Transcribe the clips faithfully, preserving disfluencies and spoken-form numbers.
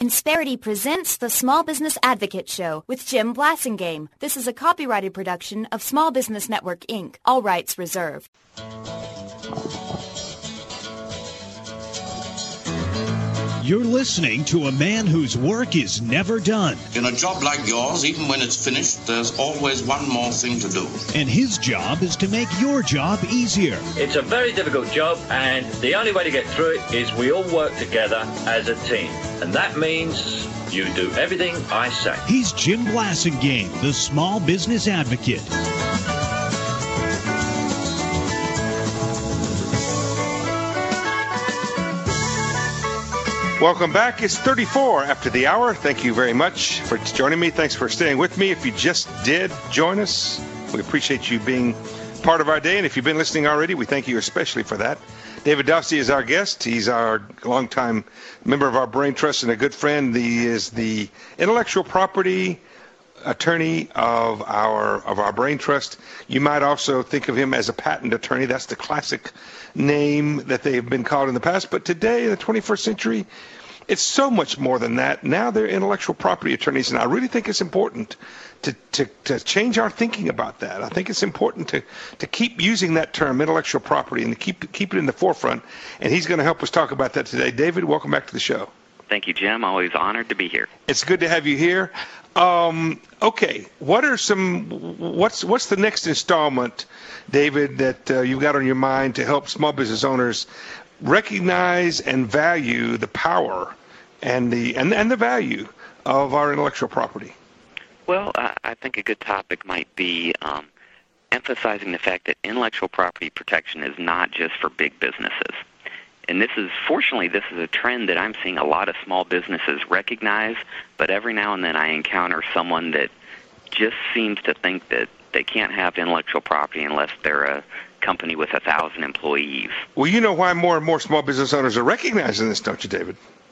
Insperity presents the Small Business Advocate Show with Jim Blasingame. This is a copyrighted production of Small Business Network, Incorporated. All rights reserved. You're listening to a man whose work is never done. In a job like yours, even when it's finished, there's always one more thing to do. And his job is to make your job easier. It's a very difficult job, and the only way to get through it is we all work together as a team. And that means you do everything I say. He's Jim Blasingame, the Small Business Advocate. Welcome back. It's thirty-four after the hour. Thank you very much for joining me. Thanks for staying with me. If you just did join us, we appreciate you being part of our day. And if you've been listening already, we thank you especially for that. David Dossie is our guest. He's our longtime member of our Brain Trust and a good friend. He is the intellectual property attorney of our of our Brain Trust. You might also think of him as a patent attorney. That's the classic name that they've been called in the past. But today, in the twenty-first century, it's so much more than that. Now they're intellectual property attorneys, and I really think it's important to, to, to change our thinking about that. I think it's important to, to keep using that term, intellectual property, and to keep, keep it in the forefront. And he's going to help us talk about that today. David, welcome back to the show. Thank you, Jim. Always honored to be here. It's good to have you here. Um, okay, what are some? What's what's the next installment, David, that uh, you've got on your mind to help small business owners recognize and value the power and the and, and the value of our intellectual property? Well, I, I think a good topic might be um, emphasizing the fact that intellectual property protection is not just for big businesses. And this is, fortunately, this is a trend that I'm seeing a lot of small businesses recognize, but every now and then I encounter someone that just seems to think that they can't have intellectual property unless they're a company with a thousand employees. Well, you know why more and more small business owners are recognizing this, don't you, David?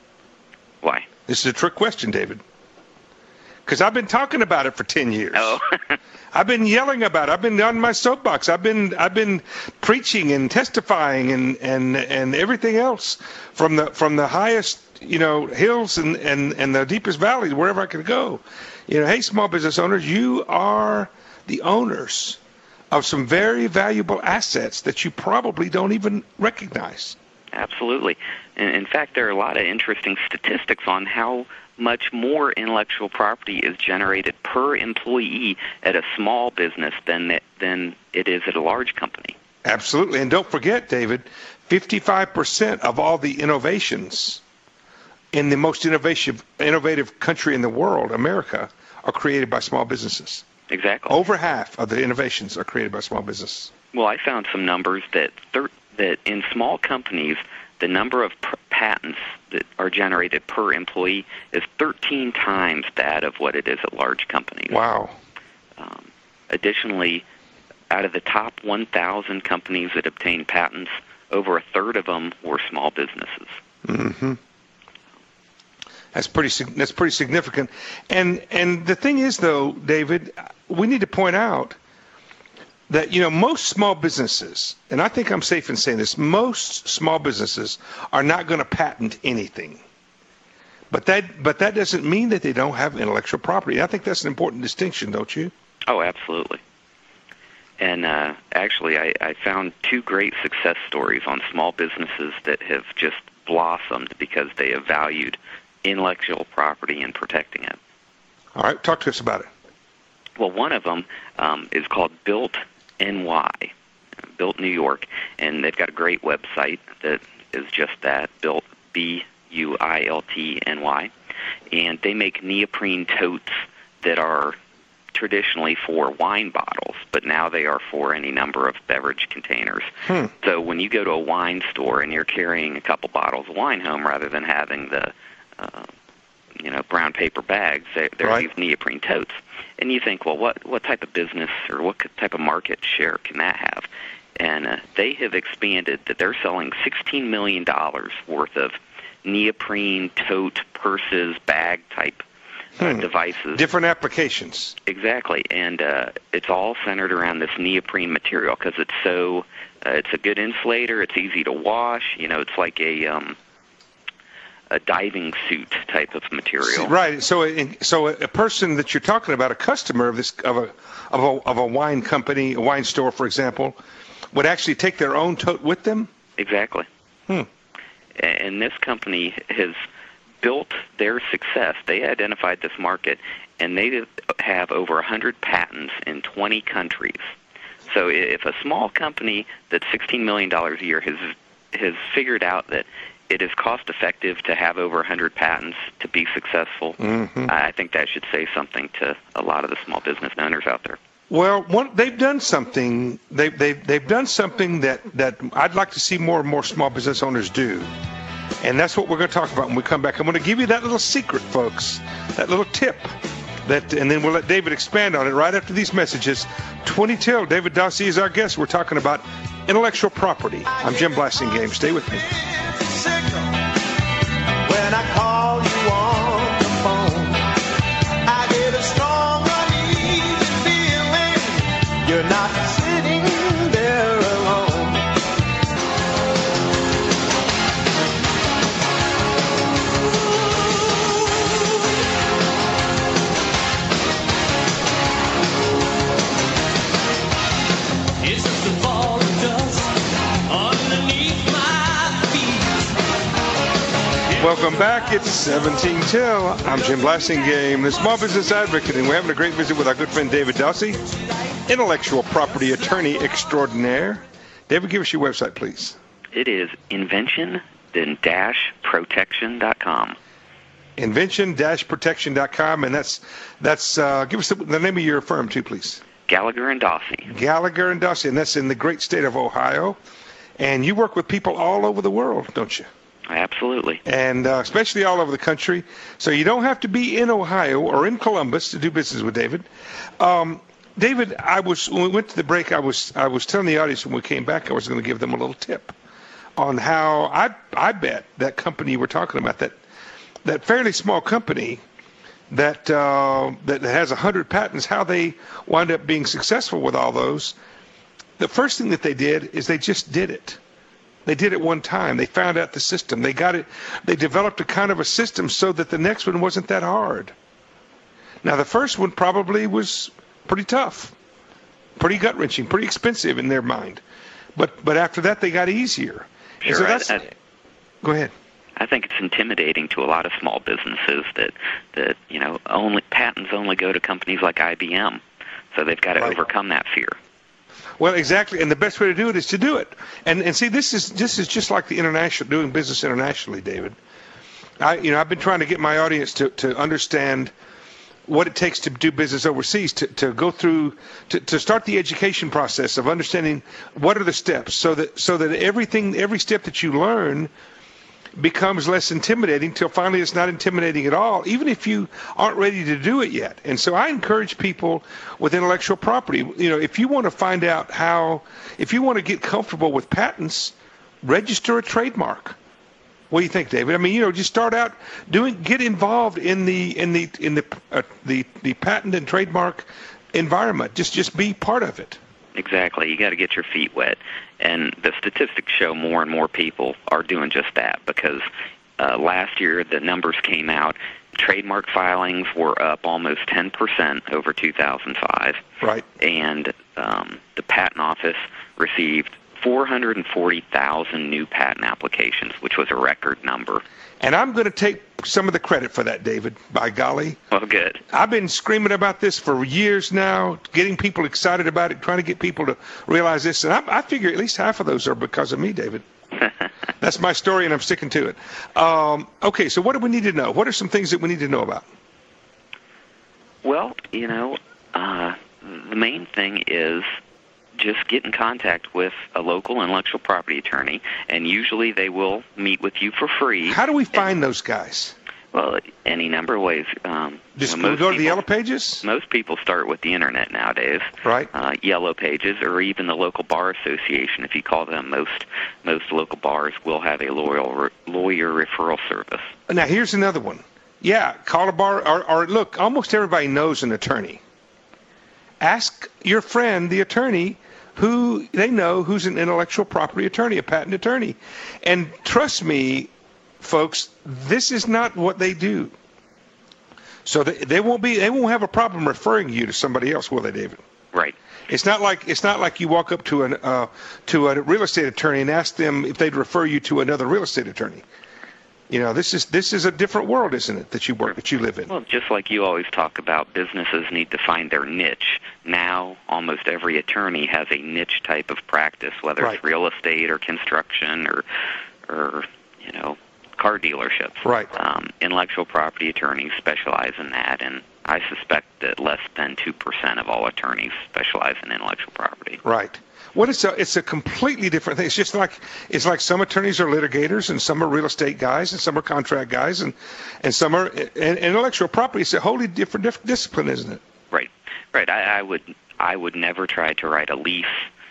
Why? This is a trick question, David. Because I've been talking about it for ten years. Oh. I've been yelling about it. I've been on my soapbox. I've been I've been preaching and testifying and, and, and everything else from the from the highest, you know, hills and, and, and the deepest valleys, wherever I could go. You know, hey, small business owners, you are the owners of some very valuable assets that you probably don't even recognize. Absolutely. And in fact, there are a lot of interesting statistics on how much more intellectual property is generated per employee at a small business than it, than it is at a large company. Absolutely. And don't forget, David, fifty-five percent of all the innovations in the most innovative, innovative country in the world, America, are created by small businesses. Exactly. Over half of the innovations are created by small business. Well, I found some numbers that thir- that in small companies, the number of pr- patents that are generated per employee is thirteen times that of what it is at large companies. Wow. Um, additionally, out of the top one thousand companies that obtained patents, over a third of them were small businesses. Mm-hmm. That's pretty. That's pretty significant. And and the thing is, though, David, we need to point out that, you know, most small businesses, and I think I'm safe in saying this, most small businesses are not going to patent anything. But that but that doesn't mean that they don't have intellectual property. I think that's an important distinction, don't you? Oh, absolutely. And uh, actually, I, I found two great success stories on small businesses that have just blossomed because they have valued intellectual property and protecting it. All right, talk to us about it. Well, one of them um, is called Built N Y, Built New York, and they've got a great website that is just that, Built, B U I L T N Y, and they make neoprene totes that are traditionally for wine bottles, but now they are for any number of beverage containers. Hmm. So when you go to a wine store and you're carrying a couple bottles of wine home rather than having the uh, you know, brown paper bags, they, they're right. these neoprene totes. And you think, well, what, what type of business or what type of market share can that have? And uh, they have expanded that they're selling sixteen million dollars worth of neoprene tote, purses, bag-type uh, hmm. devices. Different applications. Exactly. And uh, it's all centered around this neoprene material because it's so, uh, it's a good insulator, it's easy to wash. You know, it's like a... Um, a diving suit type of material. Right. So, so a person that you're talking about, a customer of this of a of a of a wine company, a wine store, for example, would actually take their own tote with them. Exactly. Hmm. And this company has built their success. They identified this market, and they have over one hundred patents in twenty countries. So if a small company that's sixteen million dollars a year has has figured out that it is cost-effective to have over one hundred patents to be successful, mm-hmm. I think that should say something to a lot of the small business owners out there. Well, one, they've done something. They, they, they've done something that, that I'd like to see more and more small business owners do. And that's what we're going to talk about when we come back. I'm going to give you that little secret, folks, that little tip. That, and then we'll let David expand on it right after these messages. twenty till, David Dossie is our guest. We're talking about intellectual property. I'm Jim Blasingame. Stay with me. When I call you on the phone, I get a strong, uneasy feeling. You're not sitting there alone. It's just a ball of dust underneath my feet. Welcome back. It's seventeen till. I'm Jim Blasingame, the Small Business Advocate, and we're having a great visit with our good friend David Dossie, intellectual property attorney extraordinaire. David, give us your website, please. It is invention dash protection dot com. invention dash protection dot com, and that's that's uh, give us the, the name of your firm too, please. Gallagher and Dossie. Gallagher and Dossie, and that's in the great state of Ohio. And you work with people all over the world, don't you? Absolutely. And uh, especially all over the country. So you don't have to be in Ohio or in Columbus to do business with David. Um, David, I was when we went to the break, I was I was telling the audience when we came back, I was going to give them a little tip on how I I bet that company we're talking about, that that fairly small company that uh, that has a hundred patents, how they wind up being successful with all those. The first thing that they did is they just did it. They did it one time. They found out the system. They got it. They developed a kind of a system so that the next one wasn't that hard. Now, the first one probably was pretty tough, pretty gut-wrenching, pretty expensive in their mind. But but after that, they got easier. Sure. So that's, I, I, go ahead. I think it's intimidating to a lot of small businesses that, that you know, only patents only go to companies like I B M. So they've got to Right. overcome that fear. Well, exactly, and the best way to do it is to do it. And and see, this is this is just like the international doing business internationally, David. I you know I've been trying to get my audience to, to understand what it takes to do business overseas, to, to go through to, to start the education process of understanding what are the steps, so that so that everything every step that you learn becomes less intimidating till finally it's not intimidating at all, even if you aren't ready to do it yet. And so I encourage people with intellectual property, you know, if you want to find out how, if you want to get comfortable with patents, register a trademark. What do you think, David? I mean, you know, just start out doing, get involved in the in the in the uh, the the patent and trademark environment. Just just be part of it. Exactly. You got to get your feet wet. And the statistics show more and more people are doing just that, because uh, last year the numbers came out. Trademark filings were up almost ten percent over two thousand five. Right. And um, the Patent Office received four hundred forty thousand new patent applications, which was a record number. And I'm going to take some of the credit for that, David, by golly. Well, good. I've been screaming about this for years now, getting people excited about it, trying to get people to realize this. And I, I figure at least half of those are because of me, David. That's my story, and I'm sticking to it. Um, okay, so what do we need to know? What are some things that we need to know about? Well, you know, uh, the main thing is just get in contact with a local intellectual property attorney, and usually they will meet with you for free. How do we find and, those guys? Well, any number of ways. Um, just you know, go people, to the Yellow Pages? Most people start with the Internet nowadays. Right. Uh, Yellow Pages, or even the local bar association. If you call them, most most local bars will have a lawyer, lawyer referral service. Now, here's another one. Yeah, call a bar, or, or look, almost everybody knows an attorney. Ask your friend, the attorney, who they know who's an intellectual property attorney, a patent attorney. And trust me, folks, this is not what they do. So they, they won't be they won't have a problem referring you to somebody else, will they, David? Right. It's not like it's not like you walk up to an uh, to a real estate attorney and ask them if they'd refer you to another real estate attorney. You know, this is this is a different world, isn't it, that you work that you live in? Well, just like you always talk about, businesses need to find their niche. Now, almost every attorney has a niche type of practice, whether Right. it's real estate or construction or, or you know, car dealerships. Right. Um, intellectual property attorneys specialize in that, and I suspect that less than two percent of all attorneys specialize in intellectual property. Right. What it's a it's a completely different thing. It's just like it's like some attorneys are litigators and some are real estate guys and some are contract guys and and some are and intellectual property is a wholly different, different discipline, isn't it? Right. Right. I, I would I would never try to write a lease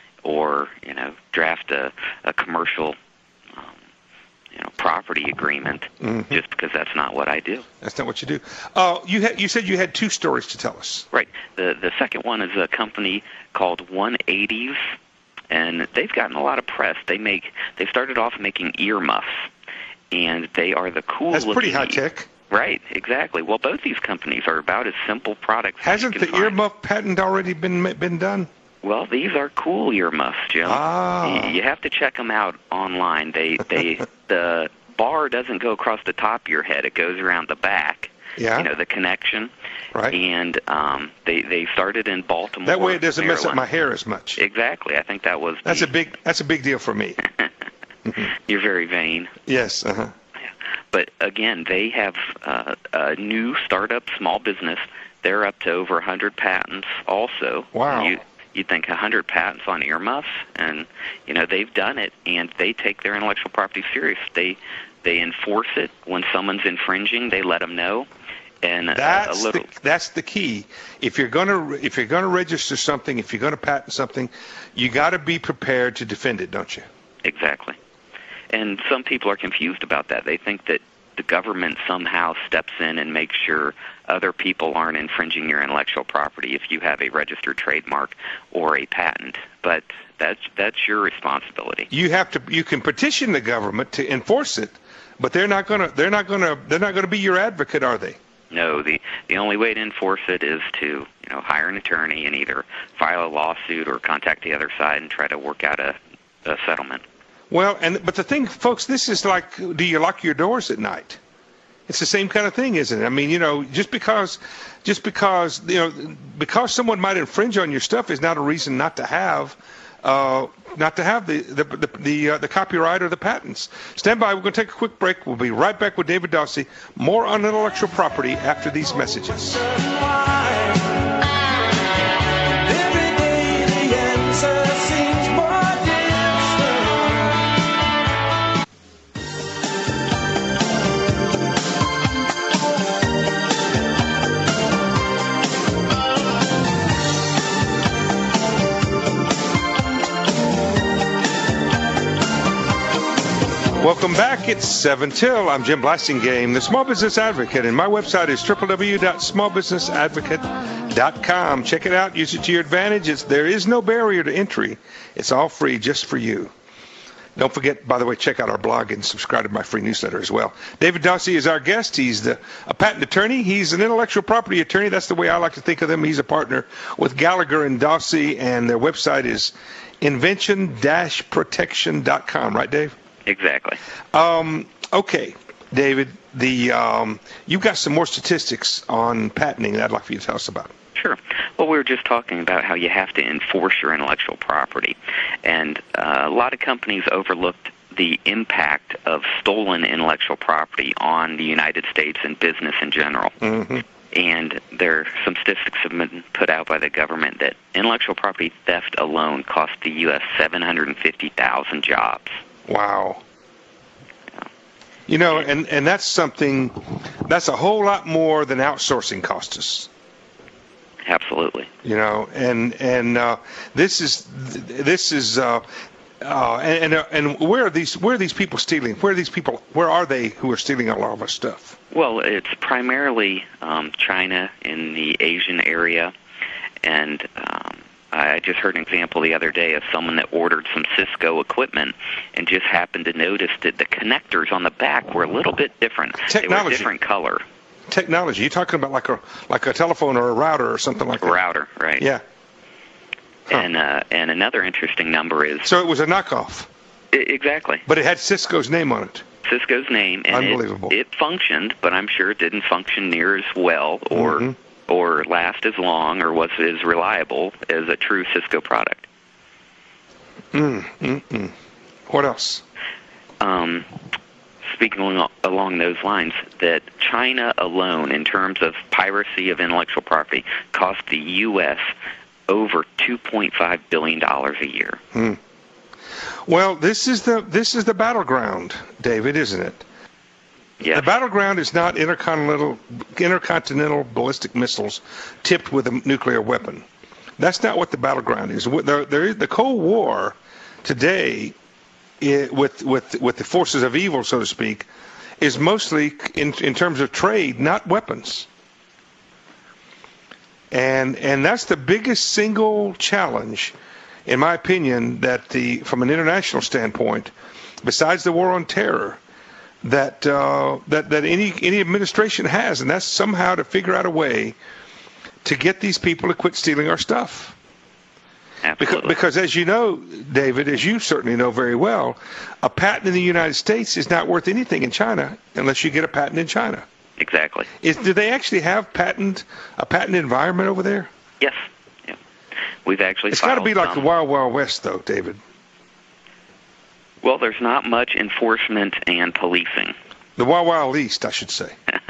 or you know draft a, a commercial um, you know property agreement Mm-hmm. just because that's not what I do. That's not what you do. Uh, you had you said you had two stories to tell us. Right. The the second one is a company called one eighties. And they've gotten a lot of press. They make they started off making earmuffs, and they are the cool. That's pretty looking- high tech. Right, exactly. Well, both these companies are about as simple products. as Hasn't you the can find. earmuff patent already been been done? Well, these are cool earmuffs, Jim. Ah. You have to check them out online. They they the bar doesn't go across the top of your head; it goes around the back. Yeah. You know the connection. Right. And um, they they started in Baltimore. That way it doesn't mess up Maryland. my hair as much. Exactly. I think that was. That's the, a big that's a big deal for me. You're very vain. Yes. Uh-huh. But again, they have uh, a new startup small business. They're up to over one hundred patents also. Wow. You, you'd think one hundred patents on earmuffs, and, you know, they've done it, and they take their intellectual property serious. They they enforce it. When someone's infringing, they let them know. And a, That's a little, the, that's the key. If you're gonna if you're gonna register something, if you're gonna patent something, you got to be prepared to defend it, don't you? Exactly. And some people are confused about that. They think that the government somehow steps in and makes sure other people aren't infringing your intellectual property if you have a registered trademark or a patent. But that's that's your responsibility. You have to. You can petition the government to enforce it, but they're not gonna. They're not gonna. They're not gonna be your advocate, are they? No, the the only way to enforce it is to you know hire an attorney and either file a lawsuit or contact the other side and try to work out a, a settlement. Well, and but the thing, folks, this is like, do you lock your doors at night? It's the same kind of thing, isn't it? I mean, you know, just because, just because, you know, because someone might infringe on your stuff is not a reason not to have, uh, not to have the the the the, uh, the copyright or the patents. Stand by. We're going to take a quick break. We'll be right back with David Dossie. More on intellectual property after these messages. Every day the answer seems more distant. Welcome back. It's seven till. I'm Jim Blasingame, the Small Business Advocate, and my website is w w w dot small business advocate dot com. Check it out. Use it to your advantage. It's, there is no barrier to entry. It's all free just for you. Don't forget, by the way, check out our blog and subscribe to my free newsletter as well. David Dossie is our guest. He's the, a patent attorney. He's an intellectual property attorney. That's the way I like to think of them. He's a partner with Gallagher and Dossie, and their website is invention dash protection dot com. Right, Dave? Exactly. Um, okay, David, the um, you've got some more statistics on patenting that I'd like for you to tell us about. Sure. Well, we were just talking about how you have to enforce your intellectual property. And uh, a lot of companies overlooked the impact of stolen intellectual property on the United States and business in general. Mm-hmm. And there some statistics have been put out by the government that intellectual property theft alone cost the U S seven hundred fifty thousand jobs. Wow. You know, and, and that's something, that's a whole lot more than outsourcing costs us. Absolutely. You know, and and uh, this is this is uh, uh, and and, uh, and where are these where are these people stealing? Where are these people? Where are they who are stealing a lot of our stuff? Well, it's primarily um, China in the Asian area, and um, I just heard an example the other day of someone that ordered some Cisco equipment and just happened to notice that the connectors on the back were a little bit different. Technology. They were a different color. Technology. You're talking about like a like a telephone or a router or something like that. Router, right. Yeah. Huh. And uh, and another interesting number is... So it was a knockoff. I- exactly. But it had Cisco's name on it. Cisco's name, and Unbelievable. It, it functioned, but I'm sure it didn't function near as well or Mm-hmm. or last as long or was as reliable as a true Cisco product. Mm, mm, mm. What else? Um, speaking along, along those lines, that China alone, in terms of piracy of intellectual property, cost the U S over two point five billion dollars a year. Mm. Well, this is the this is the battleground, David, isn't it? Yes. The battleground is not intercontinental intercontinental ballistic missiles tipped with a nuclear weapon. That's not what the battleground is. There, there is the Cold War today, it, with with with the forces of evil, so to speak, is mostly in in terms of trade, not weapons. And and that's the biggest single challenge, in my opinion, that the from an international standpoint, besides the war on terror, that uh, that that any any administration has, and that's somehow to figure out a way to get these people to quit stealing our stuff. Absolutely. Because, because as you know, David, as you certainly know very well, a patent in the United States is not worth anything in China unless you get a patent in China. Exactly. Is, do they actually have patent a patent environment over there? Yes. Yeah. We've actually It's got to filed be like some. the Wild Wild West, though, David. Well, there's not much enforcement and policing. The Wild Wild East, I should say.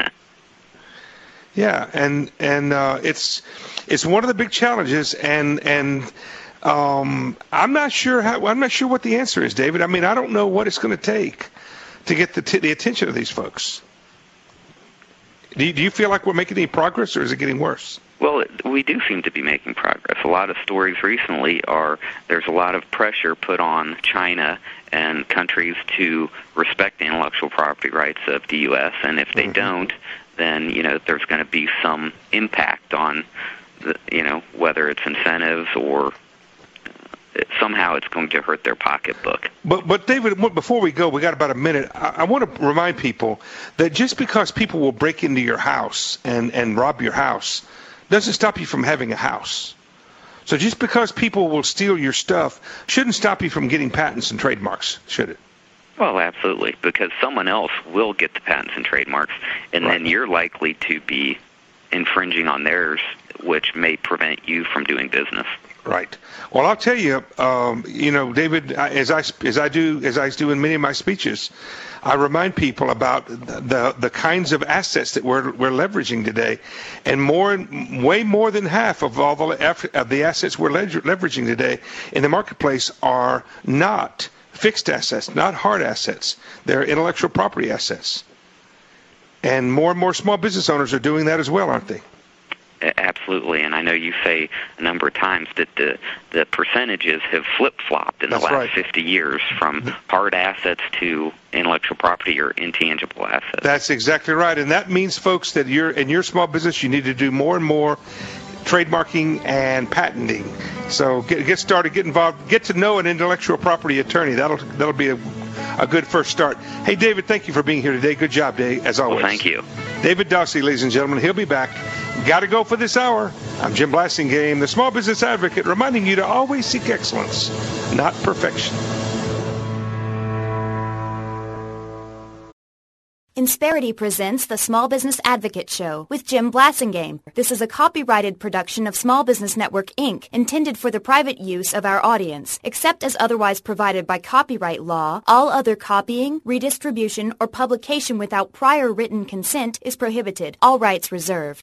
Yeah, and and uh, it's it's one of the big challenges, and and um, I'm not sure how I'm not sure what the answer is, David. I mean, I don't know what it's going to take to get the t- the attention of these folks. Do you, do you feel like we're making any progress, or is it getting worse? Well, we do seem to be making progress. A lot of stories recently are there's a lot of pressure put on China and countries to respect the intellectual property rights of the U S, and if they Mm-hmm. don't, then, you know, there's going to be some impact on, the, you know, whether it's incentives or somehow it's going to hurt their pocketbook. But, but David, before we go, we got about a minute. I, I want to remind people that just because people will break into your house and, and rob your house doesn't stop you from having a house. So just because people will steal your stuff shouldn't stop you from getting patents and trademarks, should it? Well, absolutely, because someone else will get the patents and trademarks, and Right. then you're likely to be infringing on theirs, which may prevent you from doing business. Right. Well, I'll tell you, um, you know, David, as I as I do as I do in many of my speeches, I remind people about the the kinds of assets that we're we're leveraging today, and more, way more than half of all the of the assets we're leveraging today in the marketplace are not fixed assets, not hard assets. They're intellectual property assets, and more and more small business owners are doing that as well, aren't they? Absolutely, and I know you say a number of times that the the percentages have flip-flopped in the That's last right. fifty years from hard assets to intellectual property or intangible assets. That's exactly right, and that means, folks, that you're in your small business, you need to do more and more trademarking and patenting. So get get started, get involved, get to know an intellectual property attorney. That'll that'll be a a good first start. Hey, David, thank you for being here today. Good job, Dave, as always. Well, thank you. David Dawsey, ladies and gentlemen. He'll be back. Got to go for this hour. I'm Jim Blasingame, the Small Business Advocate, reminding you to always seek excellence, not perfection. Insperity presents the Small Business Advocate Show with Jim Blasingame. This is a copyrighted production of Small Business Network, Incorporated, intended for the private use of our audience. Except as otherwise provided by copyright law, all other copying, redistribution, or publication without prior written consent is prohibited. All rights reserved.